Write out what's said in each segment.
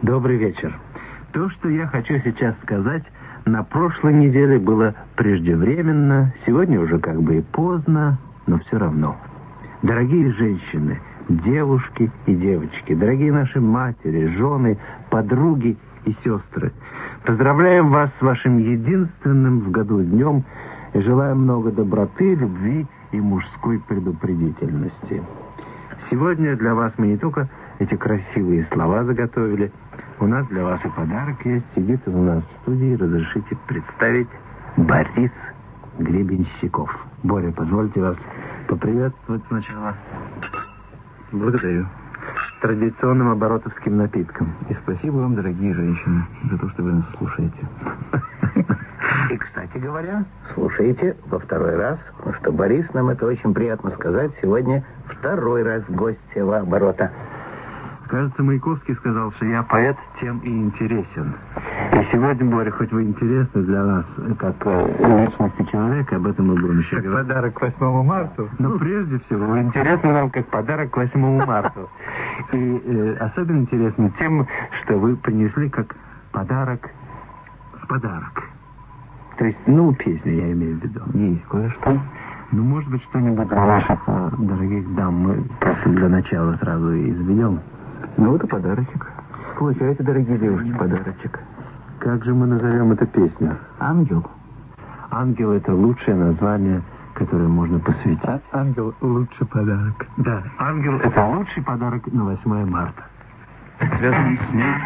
Добрый вечер. То, что я хочу сейчас сказать, на прошлой неделе было преждевременно, сегодня уже как бы и поздно, но все равно. Дорогие женщины, девушки и девочки, дорогие наши матери, жены, подруги и сестры, поздравляем вас с вашим единственным в году днем и желаем много доброты, любви и мужской предупредительности. Сегодня для вас мы не только эти красивые слова заготовили, у нас для вас и подарок есть. Сидит он у нас в студии, разрешите представить Борис Гребенщиков. Боря, позвольте вас поприветствовать сначала. Благодарю. Традиционным оборотовским напитком. И спасибо вам, дорогие женщины, за то, что вы нас слушаете. И, кстати говоря, слушайте во второй раз, потому что Борис, нам это очень приятно сказать, сегодня второй раз гость села оборота. Кажется, Маяковский сказал, что я поэт, тем и интересен. И сегодня, Боря, хоть вы интересны для нас, как личности человека, об этом мы будем еще говорить. Подарок к 8 марта. Но прежде всего, вы интересны нам как подарок к 8 марта. И особенно интересны тем, что вы принесли как подарок в подарок. То есть, песню я имею в виду. Есть кое-что. Может быть, что-нибудь для ваших дорогих дам мы просто для начала сразу и изведем. Вот и подарочек. Получайте, дорогие девушки, подарочек. Как же мы назовем эту песню? Ангел. Ангел — это лучшее название, которое можно посвятить. Ангел — лучший подарок. Да, ангел — это лучший подарок на 8 марта. Связанный с ней.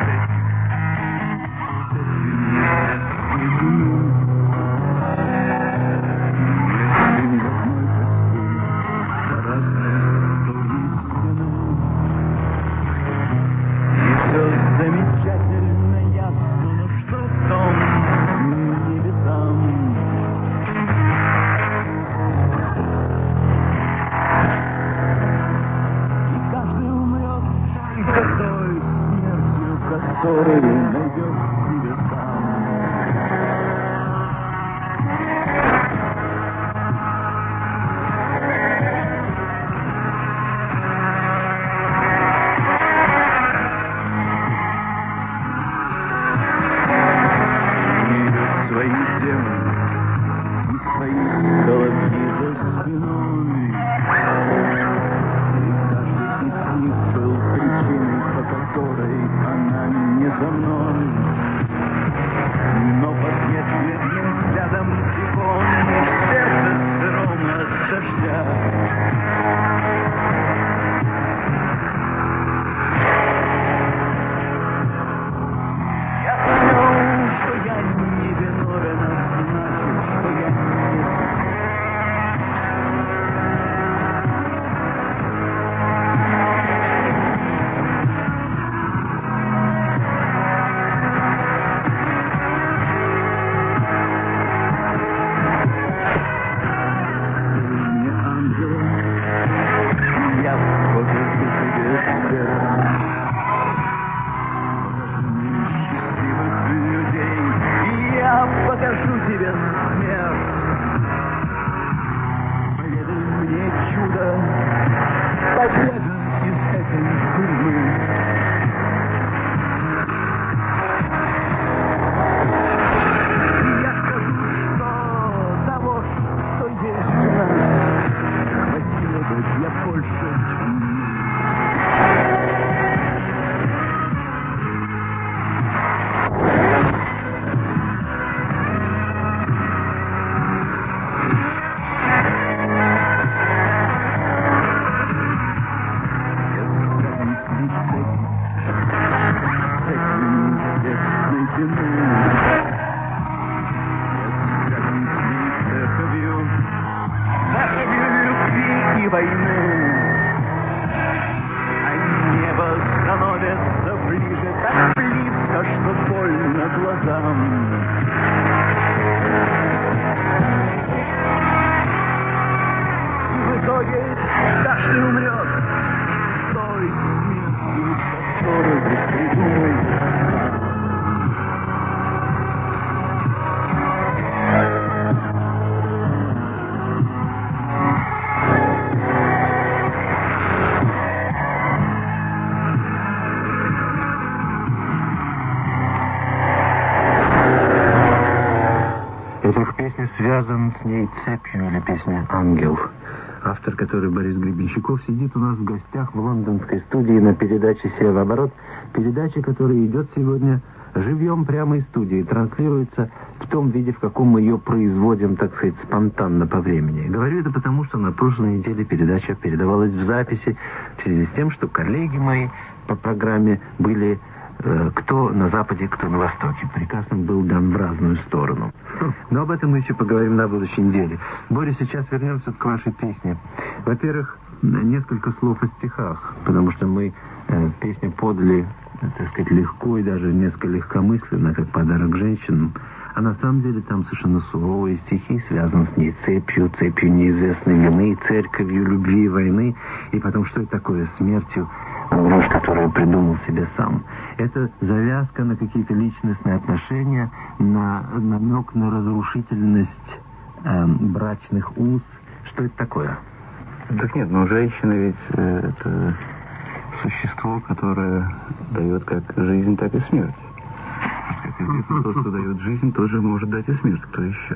связан с ней цепью» или песня «Ангел». Автор, который Борис Гребенщиков, сидит у нас в гостях в лондонской студии на передаче «Севооборот». Передача, которая идет сегодня живьем прямо из студии, транслируется в том виде, в каком мы ее производим, так сказать, спонтанно по времени. Говорю это потому, что на прошлой неделе передача передавалась в записи в связи с тем, что коллеги мои по программе были кто на Западе, кто на Востоке. Приказ им был дан в разную сторону. Но об этом мы еще поговорим на будущей неделе. Боря, сейчас вернемся к вашей песне. Во-первых, несколько слов о стихах, потому что мы песню подали, так сказать, легко и даже несколько легкомысленно, как подарок женщинам. А на самом деле там совершенно суровые стихи, связаны с ней цепью неизвестной вины, церковью, любви и войны, и потом, что это такое смертью, ложь, которую придумал себе сам. Это завязка на какие-то личностные отношения, на намек на разрушительность брачных уз. Что это такое? Так нет, но женщина ведь это существо, которое дает как жизнь, так и смерть. Как известно, тот, кто дает жизнь, тоже может дать и смерть. Кто еще?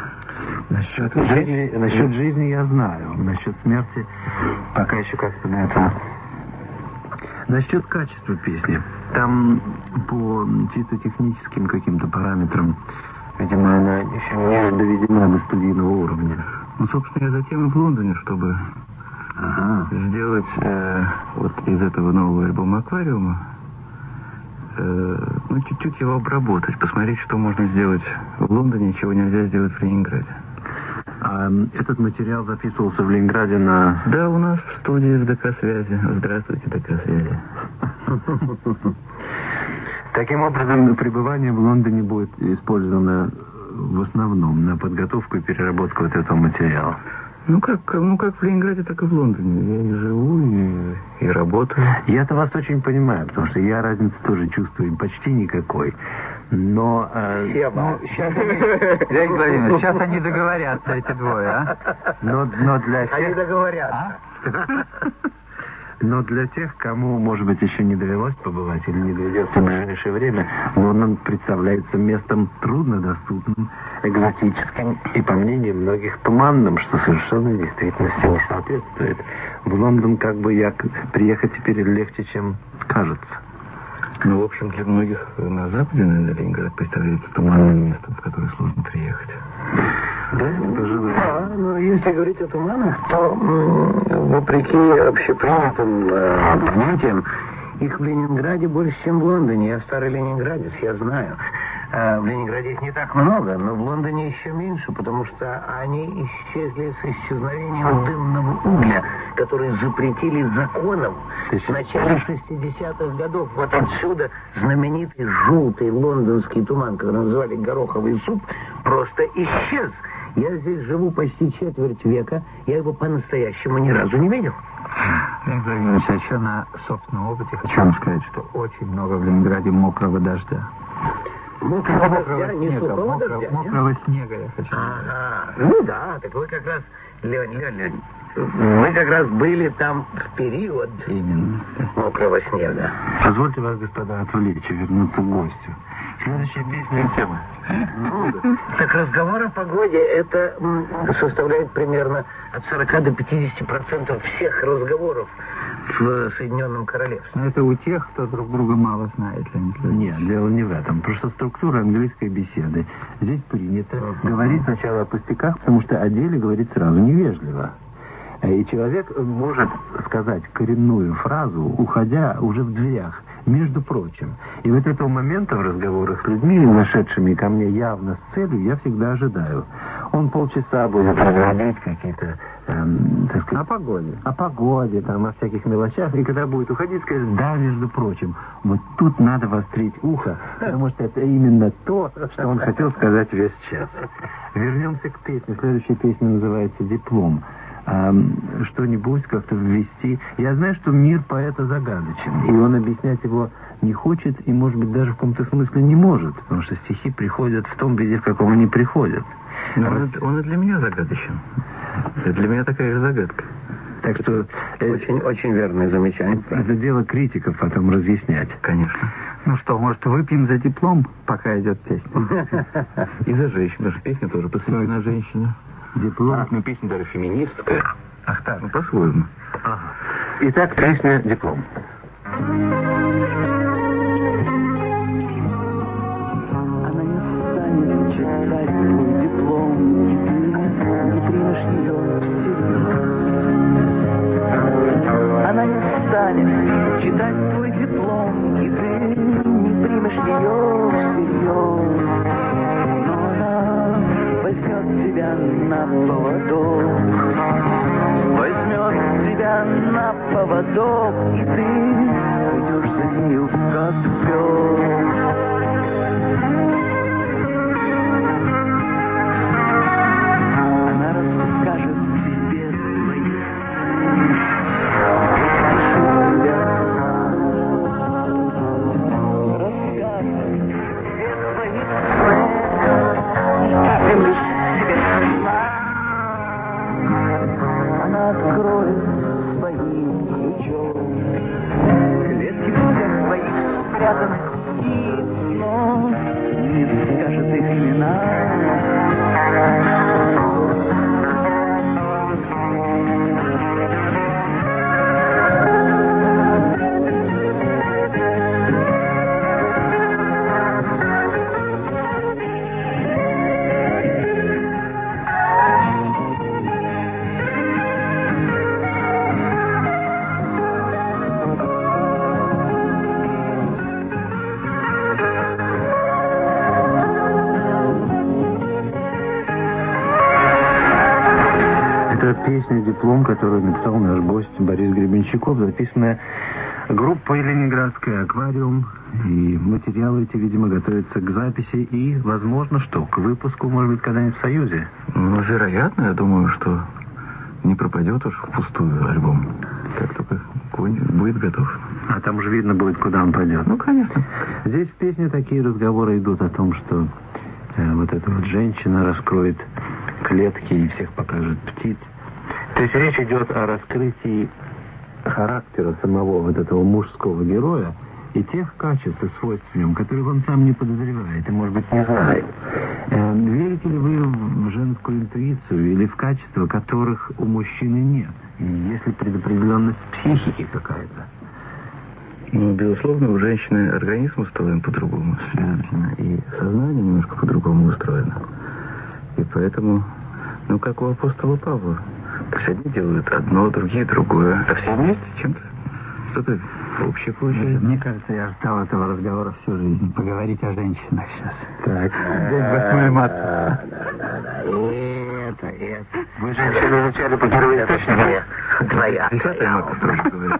Насчет жизни я знаю. Насчет смерти пока еще как-то на это... Насчет качества песни. Там по чисто техническим каким-то параметрам, видимо, она еще не доведена до студийного уровня. Ну, собственно, я затем и в Лондоне, чтобы сделать вот из этого нового альбома «Аквариума», ну, чуть-чуть его обработать, посмотреть, что можно сделать в Лондоне, чего нельзя сделать в Ленинграде. А этот материал записывался в Ленинграде на... Да, у нас в студии в ДК-связи. Здравствуйте, ДК-связи. Таким образом, пребывание в Лондоне будет использовано в основном на подготовку и переработку вот этого материала. Ну как в Ленинграде, так и в Лондоне. Я и живу, и работаю. Я-то вас очень понимаю, потому что я разницы тоже чувствую почти никакой. Но... Сейчас они договорятся, эти двое, а? Но для тех... Они договорятся. Но для тех, кому, может быть, еще не довелось побывать или не доведется в ближайшее время, Лондон представляется местом труднодоступным, экзотическим и, по мнению многих, туманным, что совершенно действительности не соответствует. В Лондон как бы приехать теперь легче, чем кажется. Ну, в общем, для многих на Западе, наверное, Ленинград представляется туманным местом, в которое сложно приехать. Да, пожалуй. Да, но если говорить о туманах, то, вопреки общепринятым понятиям, их в Ленинграде больше, чем в Лондоне. Я старый ленинградец, я знаю. В Ленинграде их не так много, но в Лондоне еще меньше, потому что они исчезли с исчезновением дымного угля, который запретили законом в начале 60-х годов. Вот отсюда знаменитый желтый лондонский туман, который называли гороховый суп, просто исчез. Я здесь живу почти четверть века, я его по-настоящему ни разу не видел. Леонид Владимирович, а еще на собственном опыте хочу вам сказать, что очень много в Ленинграде мокрого дождя. Мокрого снега, мокрого снега, я хочу сказать. Ну да, так вы как раз, Леонид, мы как раз были там в период именно мокрого снега. Позвольте вас, господа, отвлечь и вернуться к гостю. Следующая песня тема. Так разговор о погоде, это составляет примерно от 40 до 50% всех разговоров в Соединенном Королевстве. Но это у тех, кто друг друга мало знает, Леонид Владимирович. Нет, дело не в этом. Просто структура английской беседы. Здесь принято говорить сначала о пустяках, потому что о деле говорить сразу невежливо. И человек может сказать коренную фразу, уходя уже в дверях, между прочим. И вот этого момента в разговорах с людьми, зашедшими ко мне явно с целью, я всегда ожидаю. Он полчаса будет разводить какие-то, так сказать... О погоде, там, о всяких мелочах. И когда будет уходить, скажет, да, между прочим, вот тут надо вострить ухо, потому что это именно то, что он хотел сказать весь час. Вернемся к песне. Следующая песня называется «Диплом». Что-нибудь как-то ввести. Я знаю, что мир поэта загадочен, и он объяснять его не хочет, и, может быть, даже в каком-то смысле не может, потому что стихи приходят в том виде, в каком они приходят. Но он и для меня загадочен. Это для меня такая же загадка. Так что... Очень верное замечание. Это дело критиков потом разъяснять. Конечно. Ну что, может, выпьем за диплом, пока идет песня? И за женщину. Даже песня тоже посвящена женщине. Диплом. Ну, песня даже феминистская. Ах так. Ну, по-своему. Ага. Итак, песня «Диплом». Она не станет читать твой диплом, и ты не примешь ее всерьез. Она не станет читать твой диплом, и ты не примешь ее всерьез. Но она возьмет тебя на поводок, возьмет тебя на поводок, и ты пойдешь за нею как пес. Она расскажет тебе свои сны, расскажет тебе свои сны, скажем лишь тебе сна. Она откроет своим ключом клетки всех твоих спрятанных птиц, но не скажет их имена. Песня «Диплом», которую написал наш гость Борис Гребенщиков, записанная группой ленинградской «Аквариум». И материалы эти, видимо, готовятся к записи и, возможно, что к выпуску, может быть, когда-нибудь в «Союзе». Ну, вероятно, я думаю, что не пропадет уж впустую альбом. Как только будет готов. А там уже видно будет, куда он пойдет. Ну, конечно. Здесь в песне такие разговоры идут о том, что вот эта вот женщина раскроет клетки и всех покажет птиц. То есть речь идет о раскрытии характера самого вот этого мужского героя и тех качеств и свойств в нем, которых он сам не подозревает и, может быть, не знает. Верите ли вы в женскую интуицию или в качества, которых у мужчины нет? И есть ли предопределенность психики какая-то? Ну, безусловно, у женщины организм устроен по-другому, следовательно, и сознание немножко по-другому устроено. И поэтому, ну, как у апостола Павла. То есть одни делают одно, другие другое, а все вместе чем-то что-то общее получается. Мне кажется, я ждал этого разговора всю жизнь. Поговорить о женщинах сейчас. Так. День 8 марта. Это. Вы женщину изучали по первоисточнику? Твоя. 10 марта, строго говоря.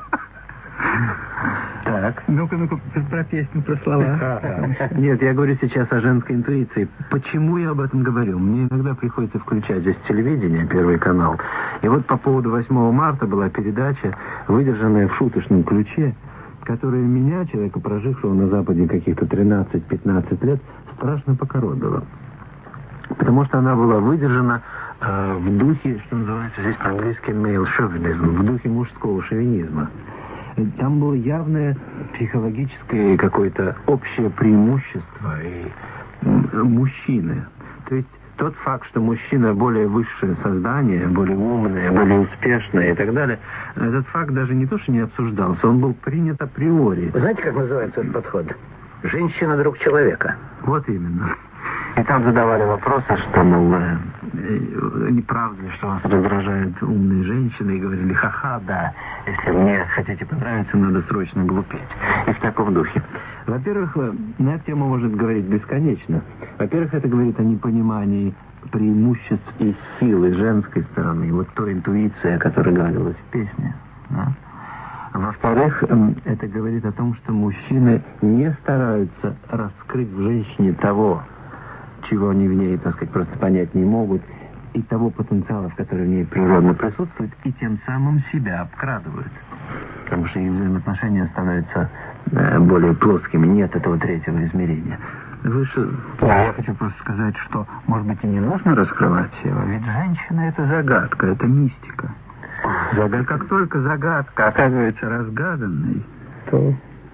Так. Ну-ка, про песню, про слова. Нет, я говорю сейчас о женской интуиции. Почему я об этом говорю? Мне иногда приходится включать здесь телевидение, Первый канал. И вот по поводу 8 марта была передача, выдержанная в шуточном ключе, которая меня, человека, прожившего на Западе каких-то 13-15 лет, страшно покоробила. Потому что она была выдержана в духе, что называется здесь по-английски male chauvinism, в духе мужского шовинизма. Там было явное психологическое какое-то общее преимущество и мужчины. То есть тот факт, что мужчина более высшее создание, более умное, более успешное и так далее, этот факт даже не то, что не обсуждался, он был принят априори. Вы знаете, как называется этот подход? Женщина друг человека. Вот именно. И там задавали вопросы, что, мол, не правда ли, что вас раздражают умные женщины, и говорили, ха-ха, да, если мне хотите понравиться, надо срочно глупеть. И в таком духе. Во-первых, на эту тему может говорить бесконечно. Во-первых, это говорит о непонимании преимуществ и силы женской стороны, вот той интуиции, о которой говорилось в песне. Да? Во-вторых, это говорит о том, что мужчины не стараются раскрыть в женщине того, чего они в ней, так сказать, просто понять не могут, и того потенциала, который в ней природно присутствует, и тем самым себя обкрадывают. Потому что их взаимоотношения становятся более плоскими, нет этого третьего измерения. Выше... Я хочу просто сказать, что, может быть, и не нужно раскрывать его, ведь женщина — это загадка, это мистика. И как только загадка оказывается разгаданной, то все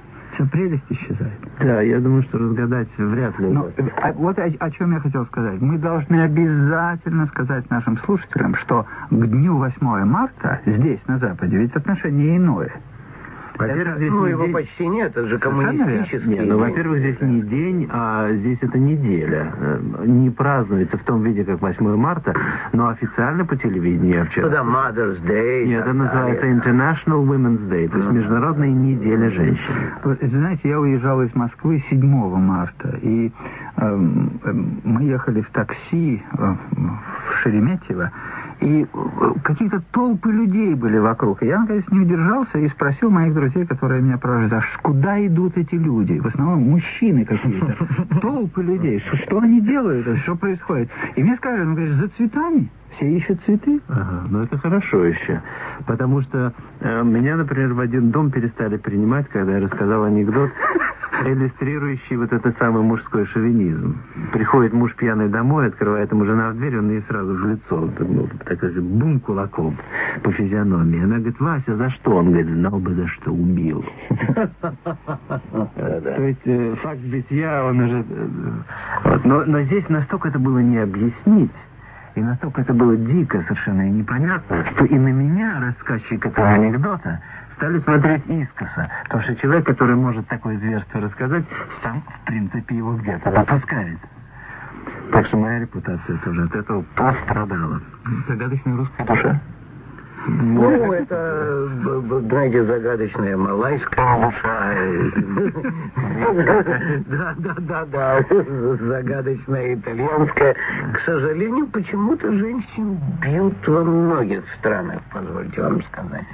вся прелесть исчезает. Да, я думаю, что разгадать вряд ли. Но, вот о чем я хотел сказать. Мы должны обязательно сказать нашим слушателям, что к дню 8 марта здесь, на Западе, ведь отношение иное. Во-первых, здесь Ну, не его день... почти нет, это же коммунистический. Нет, ну, во-первых, здесь не день, а здесь это неделя. Не празднуется в том виде, как 8 марта, но официально по телевидению я вчера... Ну да, Mother's Day. Нет, это называется International Women's Day, то есть Международная неделя женщин. Вы знаете, я уезжал из Москвы 7 марта, и мы ехали в такси в Шереметьево, и какие-то толпы людей были вокруг. И я, наконец, не удержался и спросил моих друзей, которые меня провожали, куда идут эти люди? В основном мужчины какие-то. Толпы людей. Что они делают? Что происходит? И мне сказали, он говорит, за цветами. Все ищут цветы. Ага, ну это хорошо еще. Потому что меня, например, в один дом перестали принимать, когда я рассказал анекдот, иллюстрирующий вот этот самый мужской шовинизм. Приходит муж пьяный домой, открывает ему жена в дверь, он ей сразу в лицо, такой же бум кулаком по физиономии. Она говорит, Вася, за что? Он говорит, знал бы, за что убил. То есть факт битья, он уже... Но здесь настолько это было не объяснить, и настолько это было дико совершенно и непонятно, что и на меня, рассказчик этого анекдота, стали смотреть искоса. Потому что человек, который может такое зверство рассказать, сам, в принципе, его где-то допускает. Так что моя репутация тоже от этого пострадала. Загадочная русская душа. Ну, это, знаете, загадочная малайская душа. Да. Загадочная итальянская. К сожалению, почему-то женщин бьют во многих странах, позвольте вам сказать.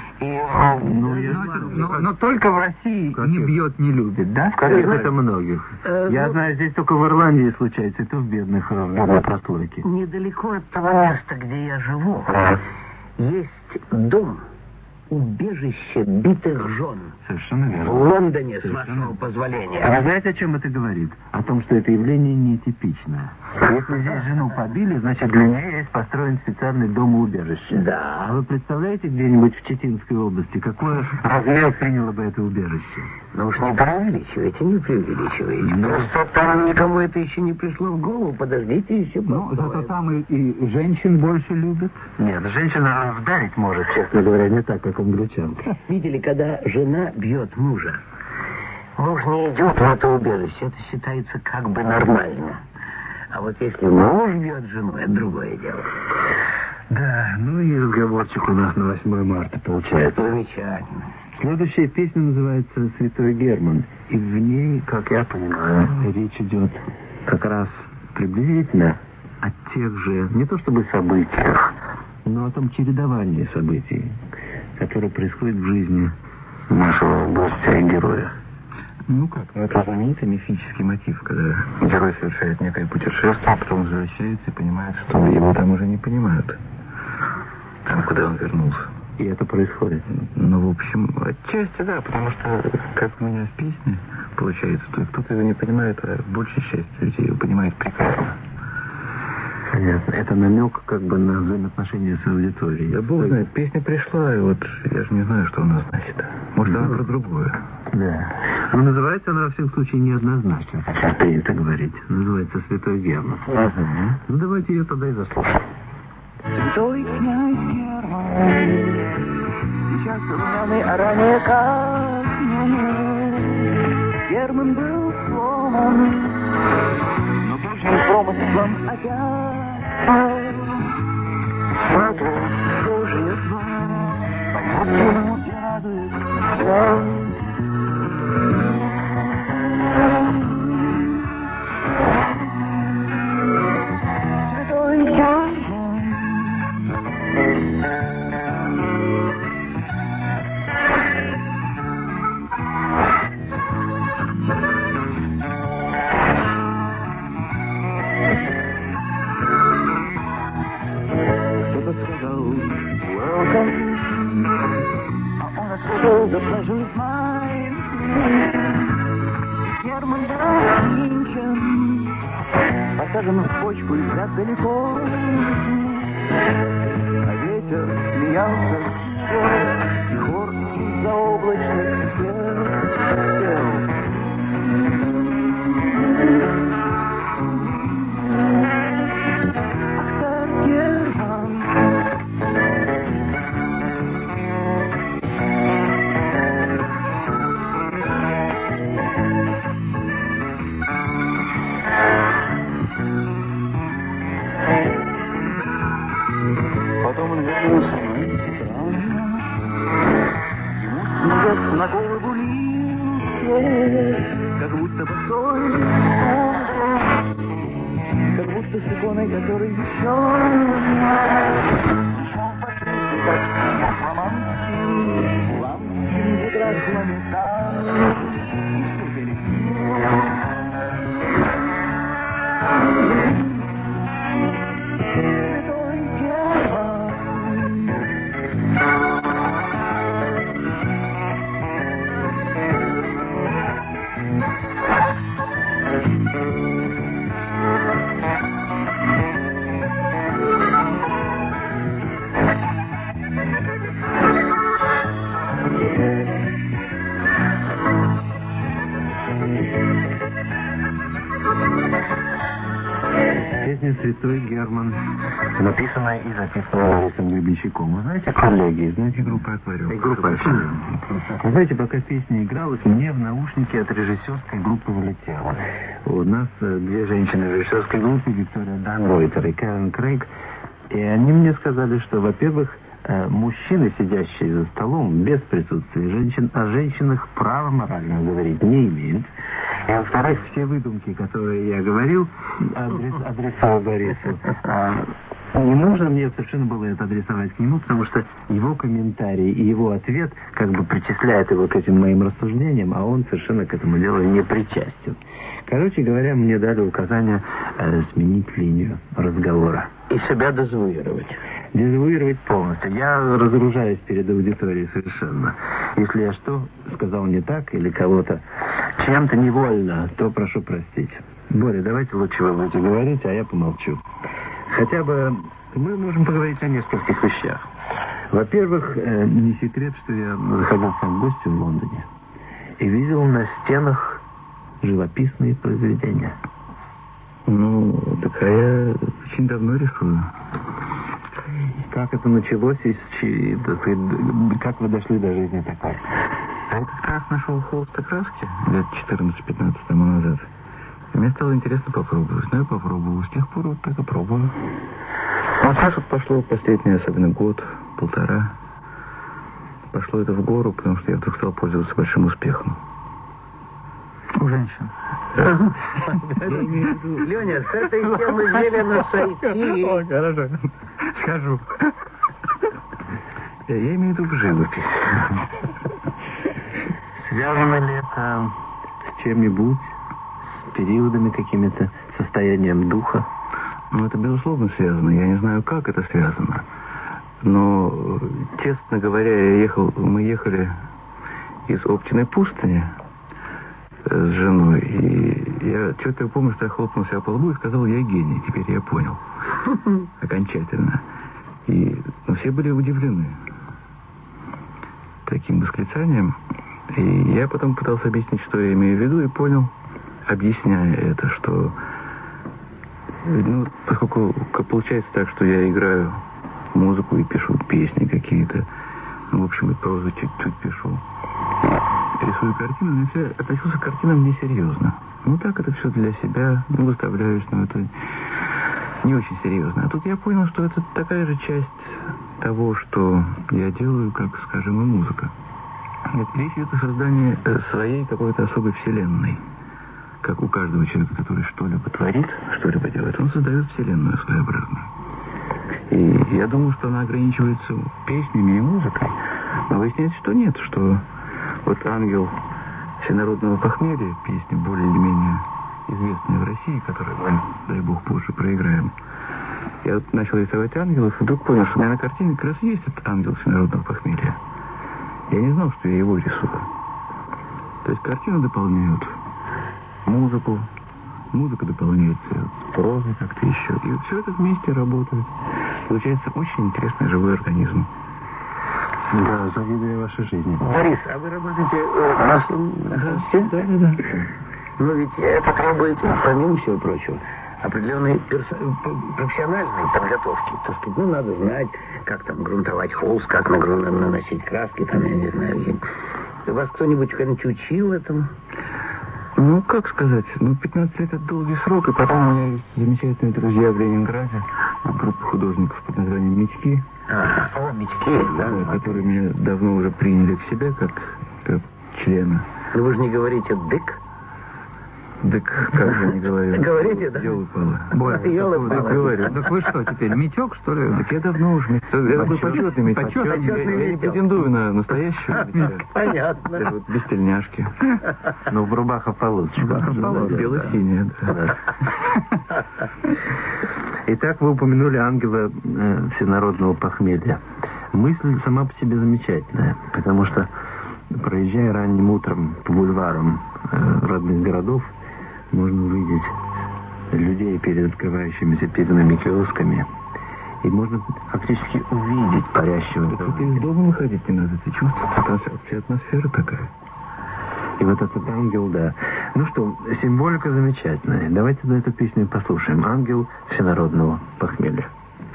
Но только в России не бьет, не любит, да? Это многих. Я знаю, здесь только в Ирландии случается, и то в бедных прослойке. Недалеко от того места, где я живу, есть дом, убежище битых жен. Совершенно верно. В Лондоне, с вашего позволения. А вы знаете, о чем это говорит? О том, что это явление нетипичное. Если здесь жену побили, значит, для нее есть построен специальный дом-убежище. Да. А вы представляете где-нибудь в Читинской области, какой размер приняло бы это убежище? Ну уж не преувеличивайте. Просто там никому это еще не пришло в голову. Подождите еще. Ну, зато там и женщин больше любят. Нет, женщина вдарить может, честно говоря, не так, как англичанка. Видели, когда жена бьет мужа? Муж не идет в это убежище. Это считается как бы нормально. А вот если муж бьет жену, это другое дело. Да, ну и разговорчик у нас на 8 марта получается. Замечательно. Следующая песня называется «Святой Герман». И в ней, как я понимаю, речь идет как раз приблизительно о тех же, не то чтобы событиях, но о том чередовании событий, которое происходит в жизни нашего гостя и героя. Ну как, это знаменитый мифический мотив, когда герой совершает некое путешествие, а потом возвращается и понимает, что его там уже не понимают. Там, куда он вернулся. И это происходит. Ну, в общем, отчасти да, потому что, как у меня в песне получается, то кто-то его не понимает, а большая часть людей его понимает прекрасно. Понятно. Это намек как бы на взаимоотношения с аудиторией. Да бог знает, песня пришла, и вот я же не знаю, что она значит. Может, она про другое. Да. Но называется она, во всяком случае, неоднозначно, как сейчас принято говорить. Называется «Святой Герман». Ну, давайте ее тогда и заслушаем. Святой князь Герман, сейчас румяный, а ранее как Герман был сломан, но Божьим промыслом опять Божья тварь, ему радует Святой князь. Кто-то сказал welcome, а он ответил the pleasure is mine. Герман был венчан, посажен в почку и взят далеко. А ветер смеялся, и хор из-за облачных стен. свет, как будто босой, как будто с иконой, который еще как фламандским задрожными танцами, и все Святой Песня «Святой Герман», написанная и записанная Борисом Гребенщиком. Вы знаете, коллеги, знаете группу «Аквариум»? Группа «Аквариум». Вы знаете, пока песня игралась, мне в наушники от режиссерской группы вылетело. У нас две женщины в режиссерской группе, Виктория Данройтер и Кэрен Крейг, и они мне сказали, что, во-первых, мужчины, сидящие за столом без присутствия женщин, о женщинах права морального говорить не имеют. И, во-вторых, все выдумки, которые я говорил, адресовал Борису, не нужно мне совершенно было это адресовать к нему, потому что его комментарий и его ответ как бы причисляет его к этим моим рассуждениям, а он совершенно к этому делу не причастен. Короче говоря, мне дали указание сменить линию разговора. И себя дезавуировать. Дезавуировать полностью. Я разоружаюсь перед аудиторией совершенно. Если я что сказал не так или кого-то чем-то невольно, то прошу простить. Боря, давайте лучше вы будете говорить, а я помолчу. Хотя бы мы можем поговорить о нескольких вещах. Во-первых, не секрет, что я заходил к вам в гости в Лондоне и видел на стенах живописные произведения. Ну, так я очень давно рисую. Как это началось и как вы дошли до жизни такой? А я как раз нашел холст краски лет 14-15 тому назад. И мне стало интересно попробовать. Ну, я попробовал. С тех пор вот так и пробую. Вот сейчас вот пошло последний, особенно год, полтора. Пошло это в гору, потому что я вдруг стал пользоваться большим успехом. У женщин. Леня, с этой темы велено сойти. О, хорошо. Скажу. Я имею в виду в живопись. Связано ли это с чем-нибудь, с периодами какими-то, состоянием духа? Ну, это, безусловно, связано. Я не знаю, как это связано. Но, честно говоря, мы ехали из Оптиной пустыни с женой, и я четко помню, что я хлопнул себя по лбу и сказал: я гений, теперь я понял. Окончательно. И все были удивлены таким восклицанием. И я потом пытался объяснить, что я имею в виду, и понял, объясняя это, что поскольку получается так, что я играю музыку и пишу песни какие-то, в общем, и прозу чуть-чуть пишу, рисую картины, но я относился к картинам несерьезно. Ну так, это все для себя, выставляюсь, но это не очень серьезно. А тут я понял, что это такая же часть того, что я делаю, как, скажем, и музыка. Речь идет о создании своей какой-то особой вселенной. Как у каждого человека, который что-либо творит, что-либо делает, он создает вселенную своеобразную. И я думал, что она ограничивается песнями и музыкой. Но выясняется, что нет, что вот «Ангел всенародного похмелья», песня более или менее известная в России, которую мы, дай бог, позже проиграем. Я вот начал рисовать ангелов, и вдруг понял, что у меня на картине как раз есть этот «Ангел всенародного похмелья». Я не знал, что я его рисую. То есть картину дополняют музыку, музыка дополняется прозой как-то еще. И все это вместе работает. Получается очень интересный живой организм. Да, завидую вашей жизни. Борис, а вы работаете в маслом? Да. Но ведь это требует, помимо всего прочего, определенной профессиональной подготовки. Так сказать, надо знать, как там грунтовать холст, как наносить краски, там, я не знаю. Вас кто-нибудь когда-нибудь учил этому? Ну, как сказать, 15 лет — это долгий срок, и потом у меня есть замечательные друзья в Ленинграде, группа художников под названием «Мечки». «Мечки», да, которые меня давно уже приняли к себе как члена. Ну вы же не говорите «дык». Так как же не говорю? Говорите, да? Ёлы-палы. Ёлы-палы. Так вы что, теперь метек, что ли? Так я давно уже метек. Это был почетный метек. Почетный Я не претендую на настоящего метека. Понятно. Это вот без тельняшки. Но в рубаха полосочка. Бело-синяя, да. Итак, вы упомянули ангела всенародного похмелья. Мысль сама по себе замечательная, потому что, проезжая ранним утром по бульварам родных городов, можно увидеть людей перед открывающимися пивными киосками, и можно фактически увидеть парящего. Тут из дома выходить не надо, ты чувствуешь? Вся атмосфера такая. И вот этот ангел, да. Ну что, символика замечательная. Давайте на эту песню послушаем. «Ангел всенародного похмелья».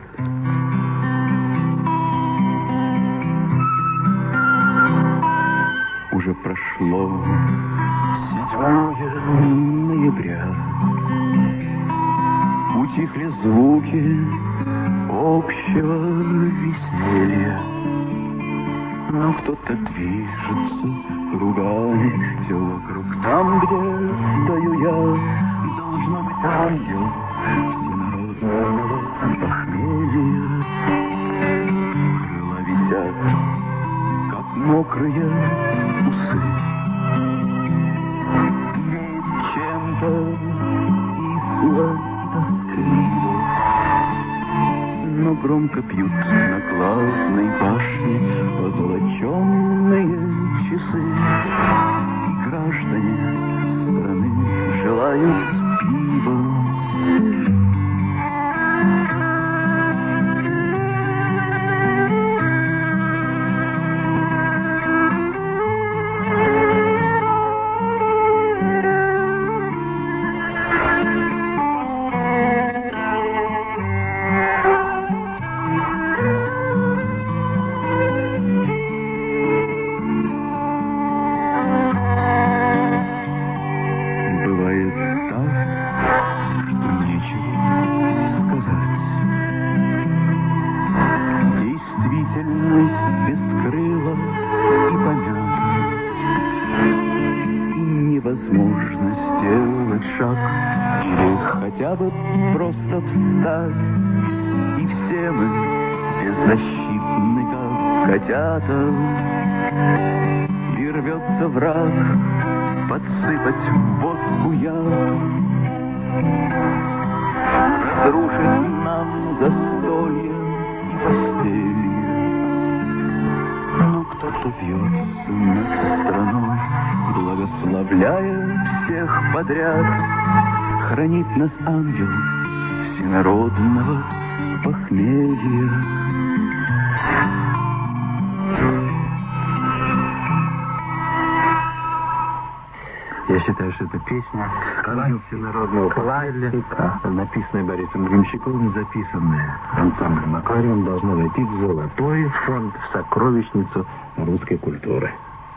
Уже прошло 7 ноября. Утихли звуки общего веселья. Но кто-то движется кругами, все вокруг там, где стою я. Должно быть ангел всенародного похмелья. Крыла висят, как мокрые усы. Чем-то кисло, тоскливо, но громко бьют на главной башне позолоченные часы. И граждане страны желают пива. Просто встать, и все мы беззащитны, как котята. И рвется враг подсыпать водку яд, разрушить нам застолье и постели. Но кто-то вьется над страной, благословляя всех подряд. Хранит нас ангел всенародного похмелья. Я считаю, что эта песня «Ангел всенародного похмелья», написанная Борисом Гремщиковым, записанная ансамблем «Аквариум», должна войти в золотой фонд, в сокровищницу русской культуры.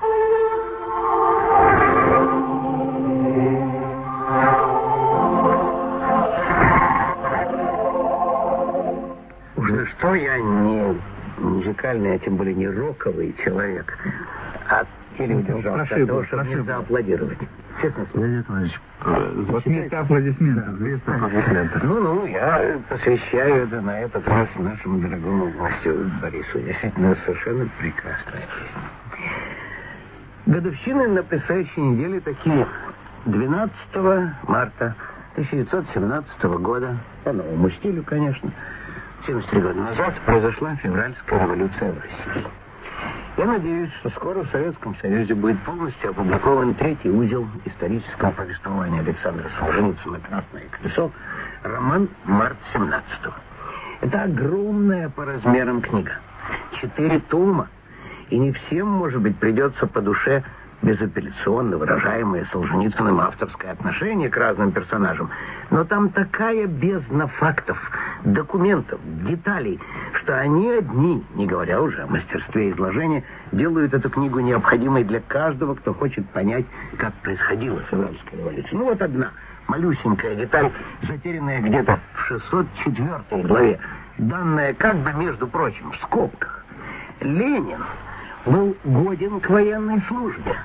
Что я не музыкальный, а тем более не роковый человек, а еле удержался от того, чтобы не зааплодировать. Честно слово. Леонид Иванович, Вот вместо аплодисментов. Ну, я посвящаю это на этот раз нашему дорогому гостю Борису. Действительно, совершенно прекрасная песня. Годовщины на предстоящей неделе такие. 12 марта 1917 года, по новому стилю, конечно, 73 года назад произошла февральская революция в России. Я надеюсь, что скоро в Советском Союзе будет полностью опубликован третий узел исторического повествования Александра Солженицына «Красное колесо», роман «Март 17-го». Это огромная по размерам книга. 4 тома. И не всем, может быть, придется по душе безапелляционно выражаемое Солженицыным авторское отношение к разным персонажам. Но там такая бездна фактов, документов, деталей, что они одни, не говоря уже о мастерстве изложения, делают эту книгу необходимой для каждого, кто хочет понять, как происходила февральская революция. Ну вот одна малюсенькая деталь, затерянная где-то в 604 главе, данная как бы, между прочим, в скобках. Ленин был годен к военной службе.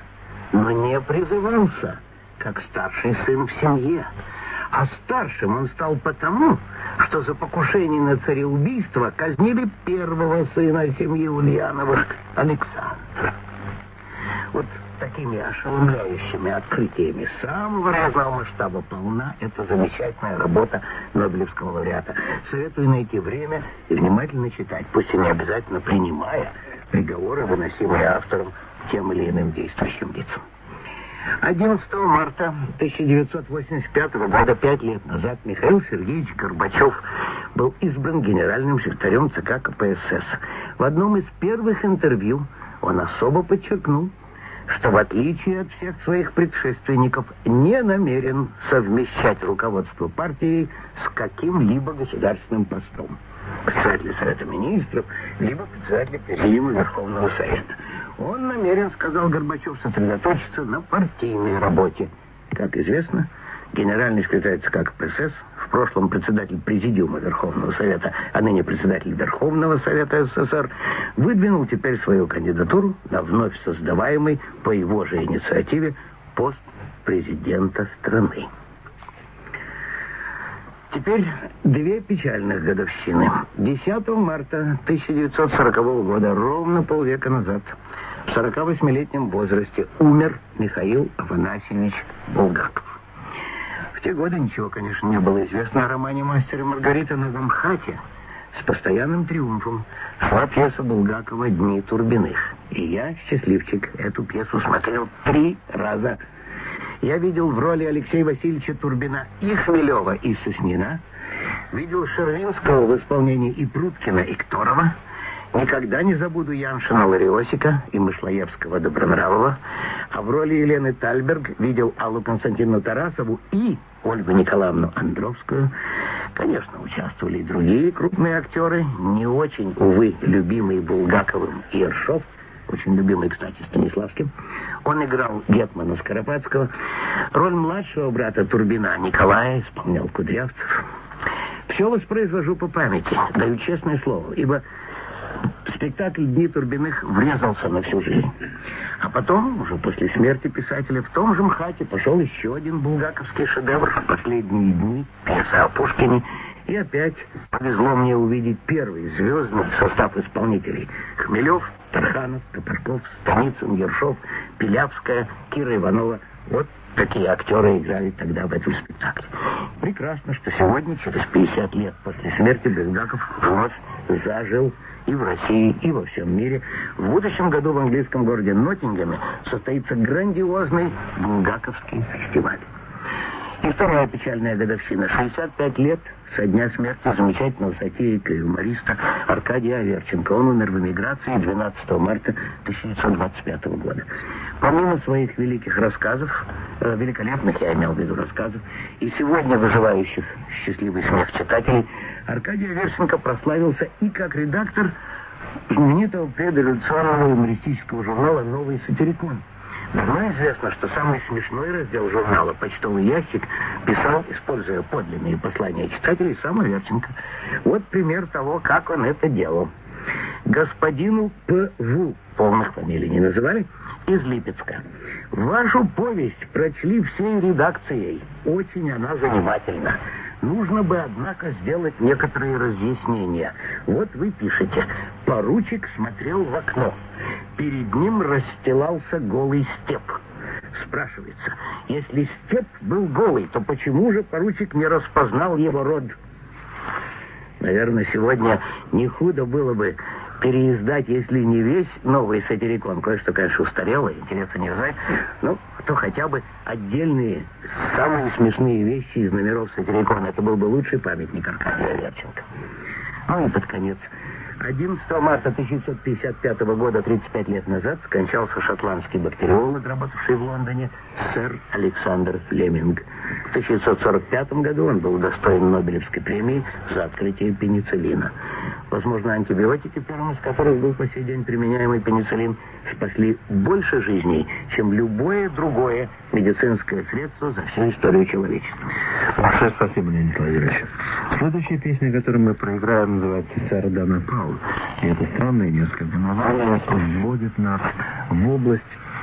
но не призывался, как старший сын в семье. А старшим он стал потому, что за покушение на цареубийство казнили первого сына семьи Ульяновых, Александра. Вот такими ошеломляющими открытиями самого разного масштаба полна эта замечательная работа Нобелевского лауреата. Советую найти время и внимательно читать, пусть и не обязательно принимая приговоры, выносимые автором тем или иным действующим лицам. 11 марта 1985 года, 5 лет назад, Михаил Сергеевич Горбачев был избран генеральным секретарем ЦК КПСС. В одном из первых интервью он особо подчеркнул, что в отличие от всех своих предшественников не намерен совмещать руководство партией с каким-либо государственным постом. Председателя Совета Министров, либо председателя Президиума Верховного Совета. Он намерен, сказал Горбачев, сосредоточиться на партийной работе. Как известно, генеральный секретарь ЦК КПСС, в прошлом председатель Президиума Верховного Совета, а ныне председатель Верховного Совета СССР, выдвинул теперь свою кандидатуру на вновь создаваемый по его же инициативе пост президента страны. Теперь две печальных годовщины. 10 марта 1940 года, ровно полвека назад, в 48-летнем возрасте умер Михаил Афанасьевич Булгаков. В те годы ничего, конечно, не было известно о романе «Мастер и Маргарита», но в МХАТе с постоянным триумфом шла пьеса Булгакова «Дни Турбиных». И я, счастливчик, эту пьесу смотрел 3 раза. Я видел в роли Алексея Васильевича Турбина и Хмелева, и Соснина. Видел Шервинского в исполнении и Пруткина, и Кторова. Никогда не забуду Яншина Лариосика и Мышлоевского Добронравова. А в роли Елены Тальберг видел Аллу Константиновну Тарасову и Ольгу Николаевну Андровскую. Конечно, участвовали и другие крупные актеры. Не очень, увы, любимый Булгаковым и Ершов. Очень любимый, кстати, Станиславским. Он играл гетмана Скоропадского. Роль младшего брата Турбина Николая исполнял Кудрявцев. Все воспроизвожу по памяти, даю честное слово, ибо спектакль «Дни Турбиных» врезался на всю жизнь. А потом, уже после смерти писателя, в том же МХАТе пошел еще один булгаковский шедевр «Последние дни», пьеса о Пушкине. И опять повезло мне увидеть первый звездный состав исполнителей. Хмелев, Тарханов, Топорков, Станицын, Ершов, Пилявская, Кира Иванова. Вот такие актеры играли тогда в этом спектакле. Прекрасно, что сегодня, через 50 лет после смерти, Булгаков вновь зажил и в России, и во всем мире. В будущем году в английском городе Ноттингеме состоится грандиозный булгаковский фестиваль. И вторая печальная годовщина. 65 лет со дня смерти замечательного сатирика и юмориста Аркадия Аверченко. Он умер в эмиграции 12 марта 1925 года. Помимо своих великих рассказов, великолепных, я имел в виду рассказов, и сегодня вызывающих счастливый смех читателей, Аркадий Аверченко прославился и как редактор знаменитого предреволюционного юмористического журнала «Новый сатирикон». Давно известно, что самый смешной раздел журнала «Почтовый ящик» писал, используя подлинные послания читателей, сам Аверченко. Вот пример того, как он это делал. Господину П.В., полных фамилий не называли, из Липецка. Вашу повесть прочли всей редакцией. Очень она занимательна. Нужно бы, однако, сделать некоторые разъяснения. Вот вы пишете: поручик смотрел в окно. Перед ним расстилался голый степ. Спрашивается, если степ был голый, то почему же поручик не распознал его род? Наверное, сегодня не худо было бы переиздать, если не весь новый сатирикон. Кое-что, конечно, устарело, интереса не вызывает. Ну, то хотя бы отдельные, самые смешные вещи из номеров сатирикона. Это был бы лучший памятник Аркадию Аверченко. Ну и под конец. 11 марта 1955 года, 35 лет назад, скончался шотландский бактериолог, работавший в Лондоне, сэр Александр Флеминг. В 1945 году он был удостоен Нобелевской премии за открытие пенициллина. Возможно, антибиотики, первым из которых был по сей день применяемый пенициллин, спасли больше жизней, чем любое другое медицинское средство за всю историю человечества. Большое спасибо, Леонид Владимирович. Следующая песня, которую мы проиграем, называется «Сардана Паул». И это странное несколько название вводит нас в область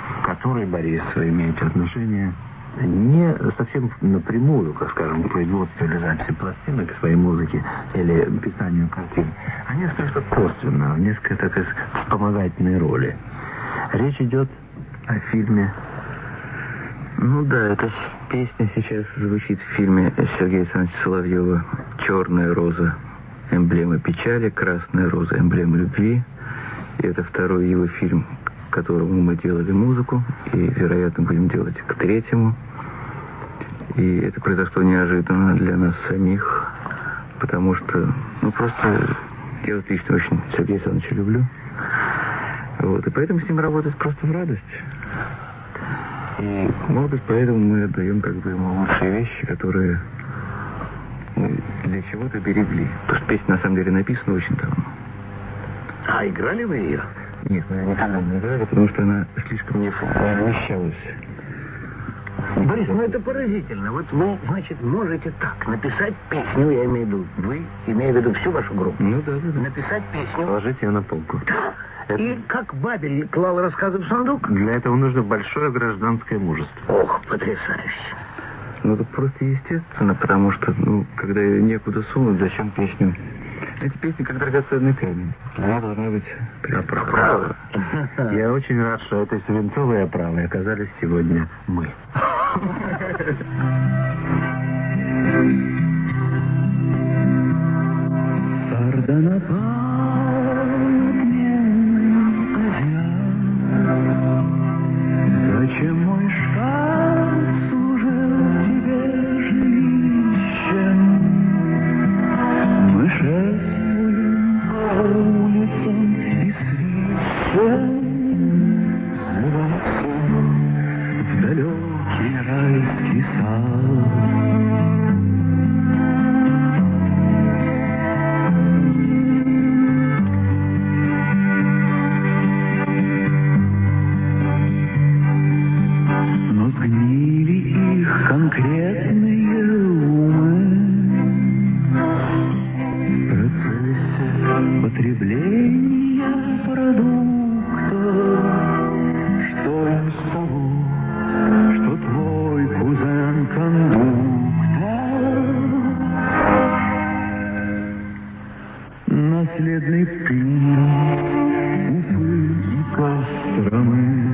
к которой, Борис, вы имеете отношение не совсем напрямую, как скажем, к производству или записи пластинок, к своей музыке или писанию картин, а несколько косвенно, несколько, так сказать, вспомогательной роли. Речь идет о фильме. Ну да, эта песня сейчас звучит в фильме Сергея Александровича Соловьева «Черная роза», эмблема печали, красная роза, эмблема любви. И это второй его фильм, к которому мы делали музыку, и, вероятно, будем делать к третьему. И это произошло неожиданно для нас самих, потому что, просто я вот лично очень Сергея Александровича люблю. Вот, и поэтому с ним работать просто в радость. И, может быть, поэтому мы отдаем как бы ему лучшие вещи, которые мы для чего-то берегли. Потому что песня на самом деле написана очень давно. А играли вы ее? Нет, мы никогда не играли, потому что она слишком не вмещалась. Борис, это поразительно. Вот вы, значит, можете так написать песню, я имею в виду, вы, имею в виду всю вашу группу. Ну да. Написать песню. Положите ее на полку. Да. И как Бабель клал рассказы в сундук? Для этого нужно большое гражданское мужество. Ох, потрясающе. Это просто естественно, потому что, когда ее некуда сунуть, зачем песню? Эти песни как драгоценный камень. Она должна быть оправа. Я очень рад, что этой свинцовой оправой оказались сегодня мы. Зачем мой шкаф служил тебе жилищем? Мы шествуем по улицам и свищем в далекий райский сад. Конкретные умы в процессе потребления продуктов, что из того, что твой кузен кондуктор, наследный принц Уфы и Костромы.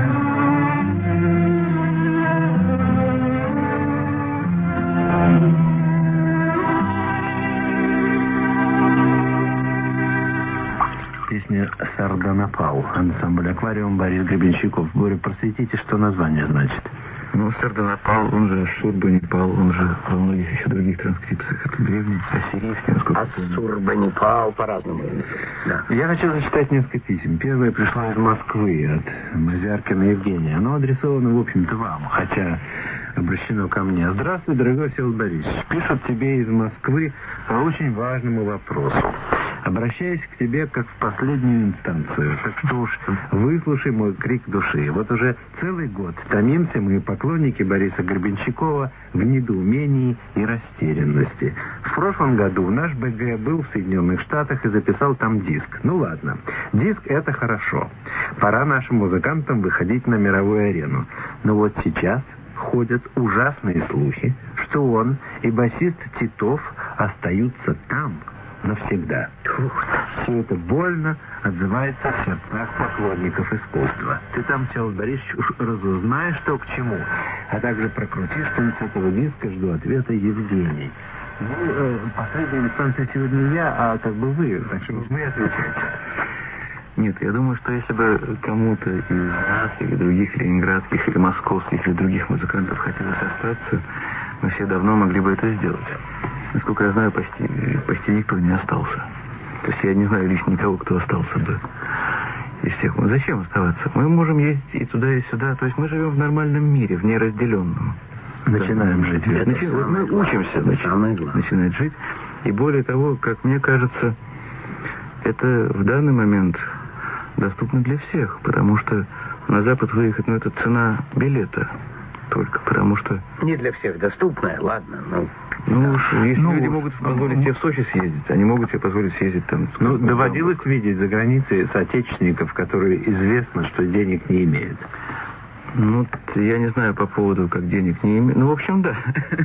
Песня «Сарданапал», ансамбль «Аквариум», Борис Гребенщиков. Боря, просветите, что название значит. Сарданапал, он же Ашурбанипал, он же во многих еще других транскрипциях. Это древний ассирийский, насколько я помню. Ашурбанипал по-разному. Да. Я хочу зачитать несколько писем. Первое пришло из Москвы от Мазяркина Евгения. Оно адресовано, в общем-то, вам, хотя обращено ко мне. Здравствуй, дорогой Всеволод Борисович. Пишут тебе из Москвы по очень важному вопросу. Обращаюсь к тебе как в последнюю инстанцию, так что уж выслушай мой крик души. Вот уже целый год томимся мы, поклонники Бориса Гребенщикова, в недоумении и растерянности. В прошлом году наш БГ был в Соединенных Штатах и записал там диск. Ну ладно, диск это хорошо. Пора нашим музыкантам выходить на мировую арену. Но вот сейчас ходят ужасные слухи, что он и басист Титов остаются там навсегда. Все это больно отзывается в сердцах поклонников искусства. Ты там, Всеволод Борисович, уж разузнаешь, что к чему, а также прокрути что-нибудь с этого диска, жду ответа Евгений. Последняя инстанция сегодня я, а как бы вы, так что вы отвечаете. Нет, я думаю, что если бы кому-то из нас, или других ленинградских, или московских, или других музыкантов хотелось остаться, мы все давно могли бы это сделать. Насколько я знаю, почти никто не остался. То есть я не знаю лично никого, кто остался бы из всех. Зачем оставаться? Мы можем ездить и туда, и сюда. То есть мы живем в нормальном мире, в неразделенном. Начинаем жить. Мы учимся начинать жить. И более того, как мне кажется, это в данный момент доступно для всех. Потому что на Запад выехать, это цена билета только. Потому что... Не для всех доступная, ладно, если люди могут позволить себе в Сочи съездить, они могут себе позволить съездить там. Доводилось видеть за границей соотечественников, которые известно, что денег не имеют. Ну, я не знаю по поводу, как денег не имею. Ну, в общем, да.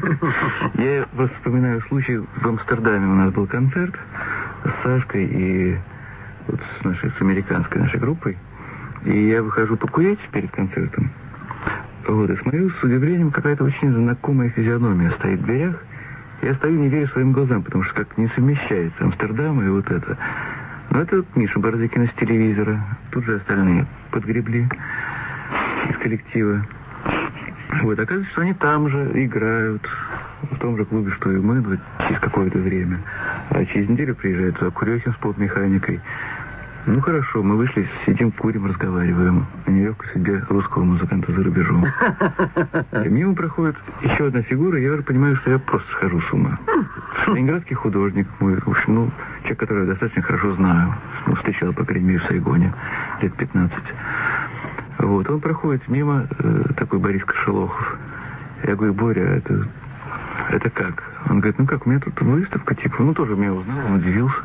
Я просто вспоминаю случай, в Амстердаме у нас был концерт с Сашкой и вот с американской нашей группой. И я выхожу покурить перед концертом. Вот, и смотрю, с удивлением, какая-то очень знакомая физиономия стоит в дверях. Я стою, не верю своим глазам, потому что как не совмещается Амстердам и вот это. Ну, это вот Миша Борзыкин из телевизора. Тут же остальные подгребли из коллектива. Вот, оказывается, что они там же играют, в том же клубе, что и мы, вот, через какое-то время. А через неделю приезжает туда Курехин с поп-механикой. Ну, хорошо, мы вышли, сидим, курим, разговариваем о нелегкой судьбе русского музыканта за рубежом. И мимо проходит еще одна фигура, и я уже понимаю, что я просто схожу с ума. Ленинградский художник мой, в общем, ну, человек, которого я достаточно хорошо знаю. Ну, встречал, по крайней мере, в Сайгоне лет 15. Вот, он проходит мимо, такой Борис Кошелохов. Я говорю: Боря, это как? Он говорит: ну как, у меня тут выставка, типа, ну тоже меня узнал, он удивился.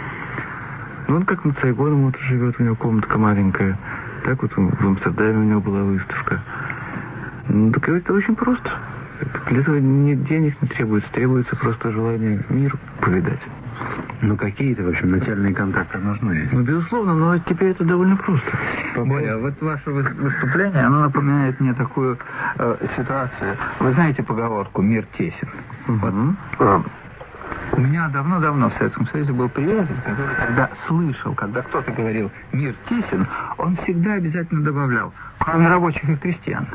Ну, он как над Сайгоном вот живет, у него комнатка маленькая. Так вот в Амстердаме у него была выставка. Ну, так это очень просто. Для этого денег не требуется, требуется просто желание мир повидать. Ну, какие-то, в общем, начальные контакты нужны. Ну, безусловно, но теперь это довольно просто. Боря, вот ваше выступление, оно напоминает мне такую ситуацию. Вы знаете поговорку «мир тесен». Вот. У меня давно-давно в Советском Союзе был приятель, который, когда слышал, когда кто-то говорил «мир тесен», он всегда обязательно добавлял «кроме рабочих и крестьян».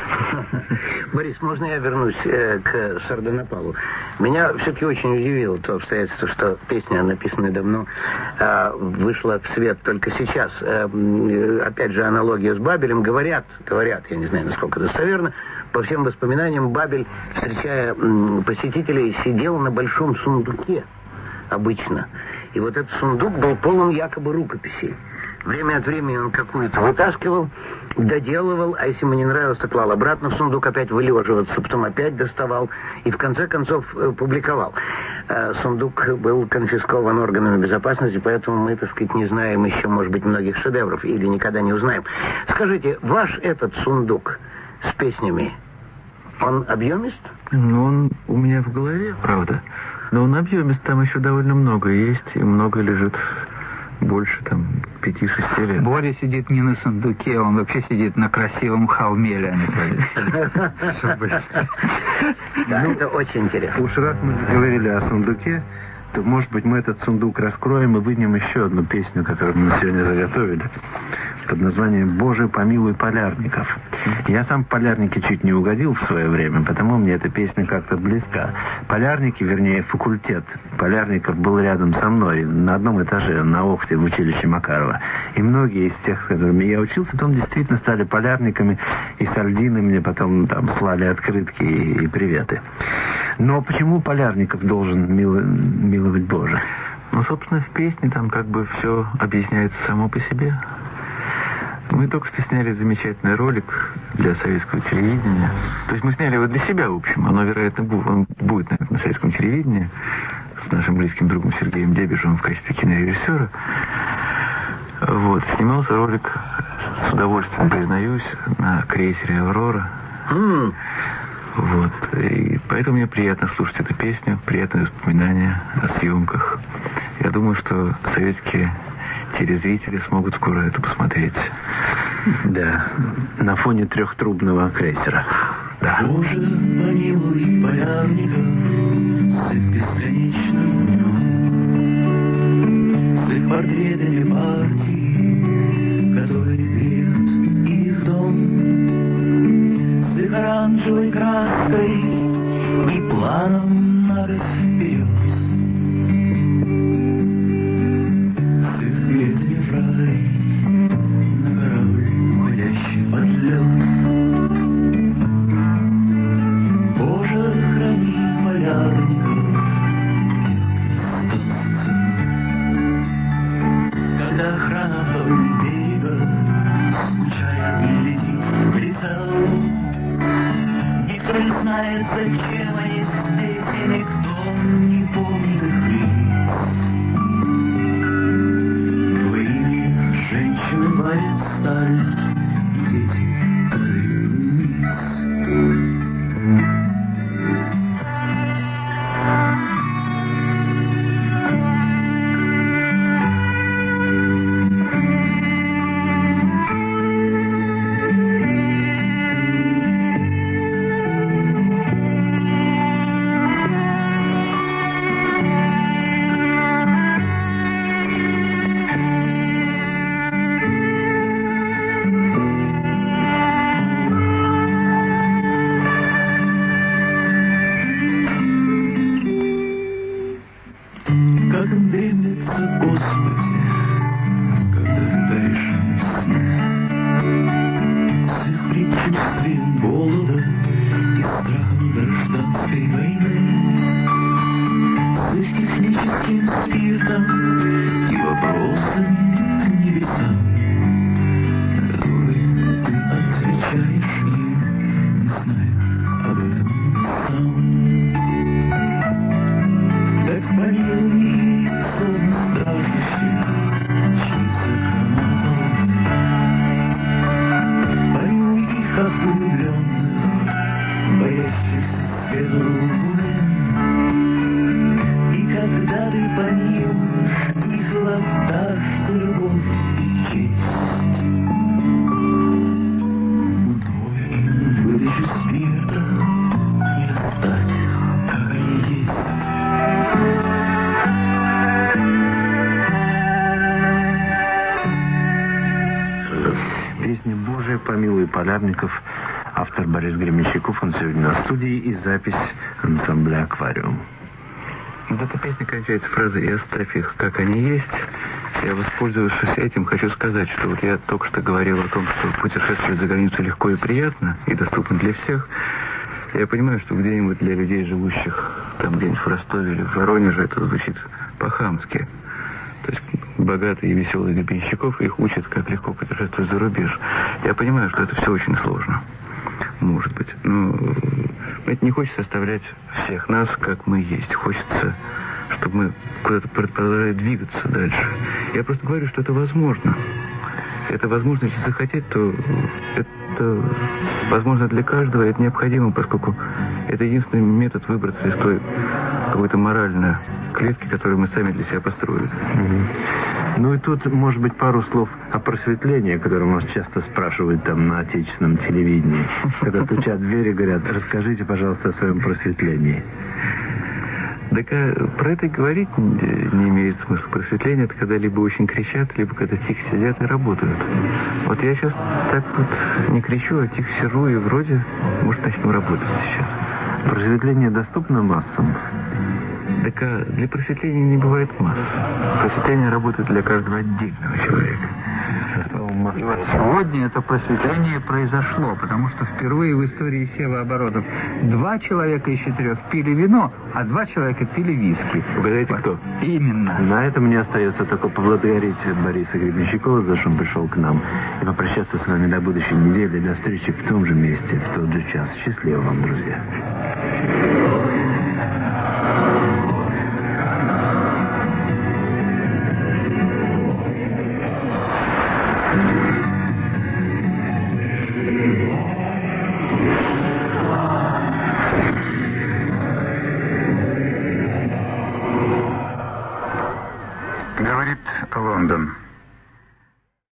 Борис, можно я вернусь к Сардонапалу? Меня все-таки очень удивило то обстоятельство, что песня, написанная давно, вышла в свет только сейчас. Опять же, аналогия с Бабелем. Говорят, я не знаю, насколько достоверно, по всем воспоминаниям, Бабель, встречая посетителей, сидел на большом сундуке обычно. И вот этот сундук был полон якобы рукописей. Время от времени он какую-то вытаскивал, доделывал, а если ему не нравилось, то клал обратно в сундук, опять вылеживаться, потом опять доставал и в конце концов публиковал. Сундук был конфискован органами безопасности, поэтому мы, так сказать, не знаем еще, может быть, многих шедевров или никогда не узнаем. Скажите, ваш этот сундук с песнями, он объемист? Ну, он у меня в голове, правда. Но он объемист, там еще довольно много есть, и много лежит, больше там 5-6 лет. Боря сидит не на сундуке, он вообще сидит на красивом холме, Леонид Валерьевич. Да, это очень интересно. Уж раз мы заговорили о сундуке, то, может быть, мы этот сундук раскроем и вынем еще одну песню, которую мы сегодня заготовили, под названием «Боже, помилуй полярников». Я сам в полярники чуть не угодил в свое время, потому мне эта песня как-то близка. Полярники, вернее, факультет полярников был рядом со мной, на одном этаже, на Охте, в училище Макарова. И многие из тех, с которыми я учился, потом действительно стали полярниками, и сальдины мне потом там слали открытки и приветы. Но почему полярников должен миловать Боже? Ну, собственно, в песне там как бы все объясняется само по себе. Мы только что сняли замечательный ролик для советского телевидения. То есть мы сняли его для себя, в общем. Оно, вероятно, он будет, наверное, на советском телевидении с нашим близким другом Сергеем Дебежевым в качестве кинорежиссера. Вот. Снимался ролик, с удовольствием признаюсь, на крейсере «Аврора». Вот. И поэтому мне приятно слушать эту песню, приятные воспоминания о съемках. Я думаю, что советские телезрители смогут скоро это посмотреть. Да, на фоне трехтрубного крейсера. Да. Боже, помилуй полярников с их бесконечным днем, с их портретами партий, которые греют их дом, с их оранжевой краской и планом на год вперед. Зачем они здесь, и никто не помнит их лиц. Во имя женщины варят сталь, дети подают окном. Так помилуй сон страждущих, чьи хромом. Помилуй их, как влюбленных, боящихся свету луны. И когда ты помилуешь, их воздашь за любовь и честь. Удвоим выдачу спирта и оставь их, как они есть. Песня «Боже, помилуй полярников», автор Борис Гременщиков, он сегодня на студии, и запись ансамбля «Аквариум». Вот эта песня кончается фразой «И оставь их, как они есть». Я, воспользовавшись этим, хочу сказать, что вот я только что говорил о том, что путешествовать за границу легко и приятно, и доступно для всех. Я понимаю, что где-нибудь для людей, живущих там где-нибудь в Ростове или в Воронеже, это звучит по-хамски. То есть богатые и веселые гребенщиков, их учат, как легко путешествовать за рубеж. Я понимаю, что это все очень сложно. Может быть. Но это не хочется оставлять всех нас, как мы есть. Хочется, чтобы мы куда-то продолжали двигаться дальше. Я просто говорю, что это возможно. Это возможно, если захотеть, то это возможно для каждого, это необходимо, поскольку это единственный метод выбраться из той какой-то моральной клетки, которую мы сами для себя построили. Ну и тут, может быть, пару слов о просветлении, о котором нас часто спрашивают там на отечественном телевидении. Когда стучат в дверь и говорят: расскажите, пожалуйста, о своем просветлении. Так про это говорить не имеет смысла. Просветление — это когда либо очень кричат, либо когда тихо сидят и работают. Вот я сейчас так вот не кричу, а тихо сижу, и вроде, может, начну работать сейчас. Просветление доступно массам? Так для просветления не бывает масс. Просветление работает для каждого отдельного человека. И вот сегодня это просветление произошло, потому что впервые в истории севооборотов 2 человека из 4 пили вино, а 2 человека пили виски. Угадайте, кто? Именно. На это мне остается только поблагодарить Бориса Гребенщикова за то, что он пришел к нам, и попрощаться с вами до будущей недели, до встречи в том же месте, в тот же час. Счастливо вам, друзья.